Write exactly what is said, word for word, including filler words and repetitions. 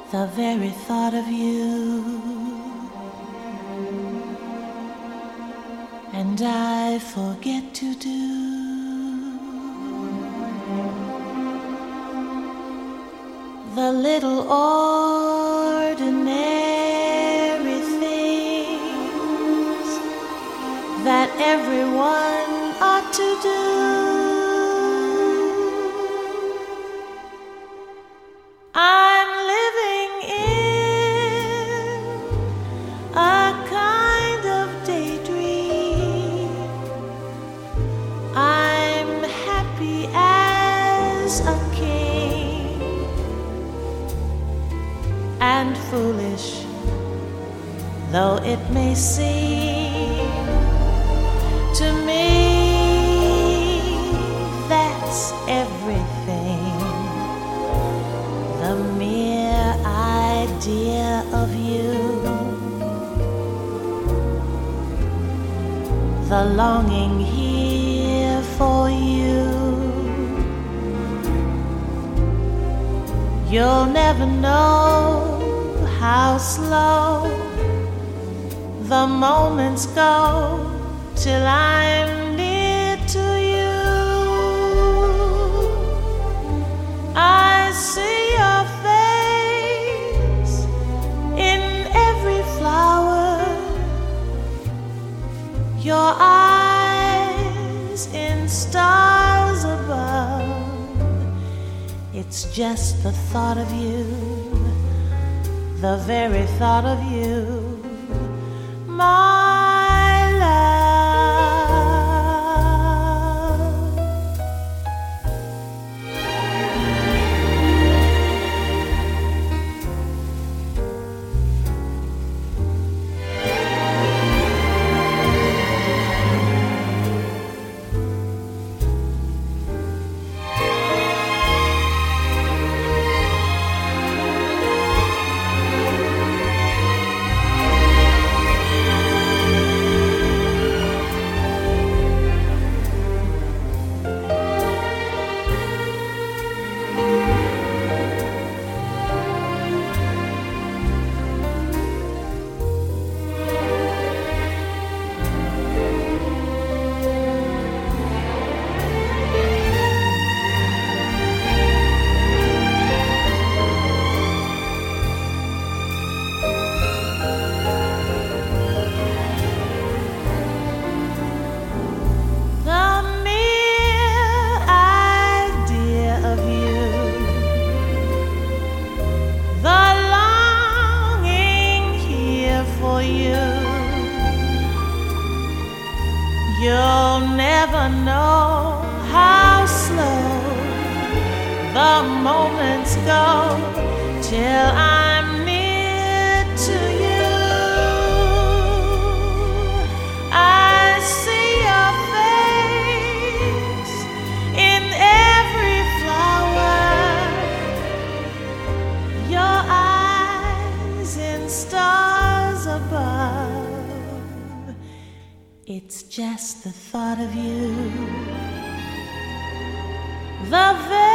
the very thought of you, and I forget to do the little ordinary things that everyone ought to do. I'm living in a kind of daydream. I'm happy as a king, and foolish though it may seem to me, that's everything. The mere idea of you, the longing here for you. You'll never know how slow the moments go till I'm near to you. I see your face in every flower, your eyes in stars above. It's just the thought of you, the very thought of you, my love. You'll never know how slow the moments go till I'm near to you. I see your face in every flower, your eyes in stars above. It's just the thought of you, the very